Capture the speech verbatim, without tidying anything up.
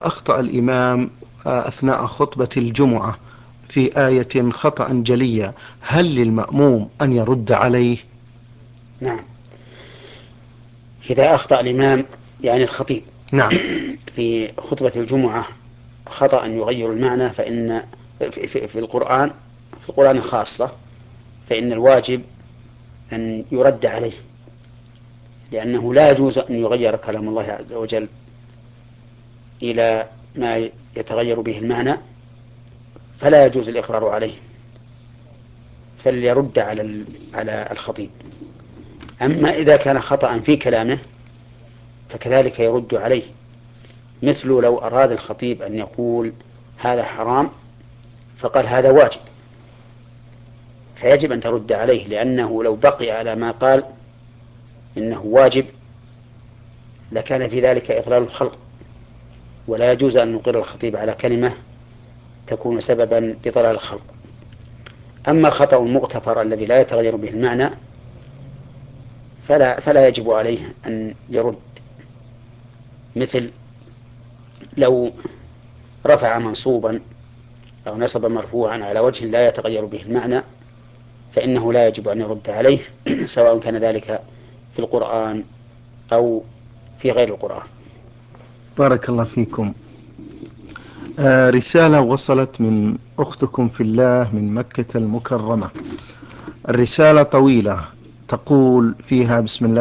أخطأ الإمام أثناء خطبة الجمعة في آية خطأ جلية، هل للمأموم أن يرد عليه؟ نعم، إذا أخطأ الإمام يعني الخطيب نعم. في خطبة الجمعة خطأ يغير المعنى، فإن في, في, في القرآن في القرآن خاصة فإن الواجب أن يرد عليه، لأنه لا يجوز أن يغير كلام الله عز وجل إلى ما يتغير به المعنى، فلا يجوز الإقرار عليه، فليرد على على الخطيب. أما إذا كان خطأ في كلامه فكذلك يرد عليه، مثل لو أراد الخطيب أن يقول هذا حرام فقال هذا واجب، فيجب أن ترد عليه، لأنه لو بقي على ما قال إنه واجب لكان في ذلك إضلال الخلق، ولا يجوز أن نقر الخطيب على كلمة تكون سببا لضلال الخلق. أما الخطأ المغتفر الذي لا يتغير به المعنى فلا, فلا يجب عليه أن يرد، مثل لو رفع منصوبا أو نصب مرفوعا على وجه لا يتغير به المعنى فإنه لا يجب أن يرد عليه سواء كان ذلك في القرآن أو في غير القرآن. بارك الله فيكم. آه رسالة وصلت من أختكم في الله من مكة المكرمة. الرسالة طويلة، تقول فيها: بسم الله